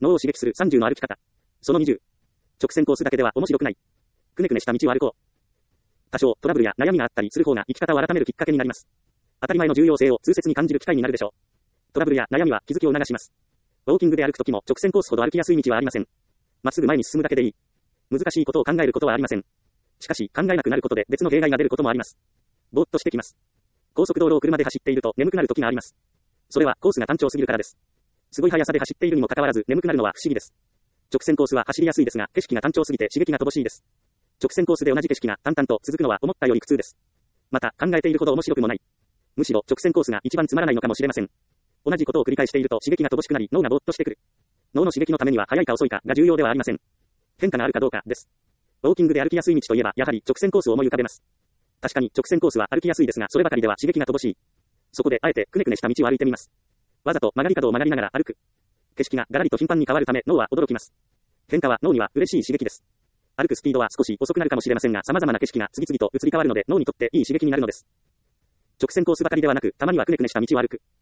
脳を刺激する30の歩き方。その20。直線コースだけでは面白くない。くねくねした道を歩こう。多少トラブルや悩みがあったりする方が生き方を改めるきっかけになります。当たり前の重要性を痛切に感じる機会になるでしょう。トラブルや悩みは気づきを促します。ウォーキングで歩くときも直線コースほど歩きやすい道はありません。まっすぐ前に進むだけでいい。難しいことを考えることはありません。しかし考えなくなることで別の弊害が出ることもあります。ぼーっとしてきます。高速道路を車で走っていると眠くなる時があります。それはコースが単調すぎるからです。すごい速さで走っているにもかかわらず眠くなるのは不思議です。直線コースは走りやすいですが、景色が単調すぎて刺激が乏しいです。直線コースで同じ景色が淡々と続くのは思ったより苦痛です。また考えているほど面白くもない。むしろ直線コースが一番つまらないのかもしれません。同じことを繰り返していると刺激が乏しくなり脳がぼーっとしてくる。脳の刺激のためには早いか遅いかが重要ではありません。変化があるかどうかです。ウォーキングで歩きやすい道といえばやはり直線コースを思い浮かべます。確かに直線コースは歩きやすいですがそればかりでは刺激が乏しい。そこであえてくねくねした道を歩いてみます。わざと曲がり角を曲がりながら歩く。景色がガラリと頻繁に変わるため脳は驚きます。変化は脳には嬉しい刺激です。歩くスピードは少し遅くなるかもしれませんが様々な景色が次々と移り変わるので脳にとっていい刺激になるのです。直線コースばかりではなくたまにはくねくねした道を歩く。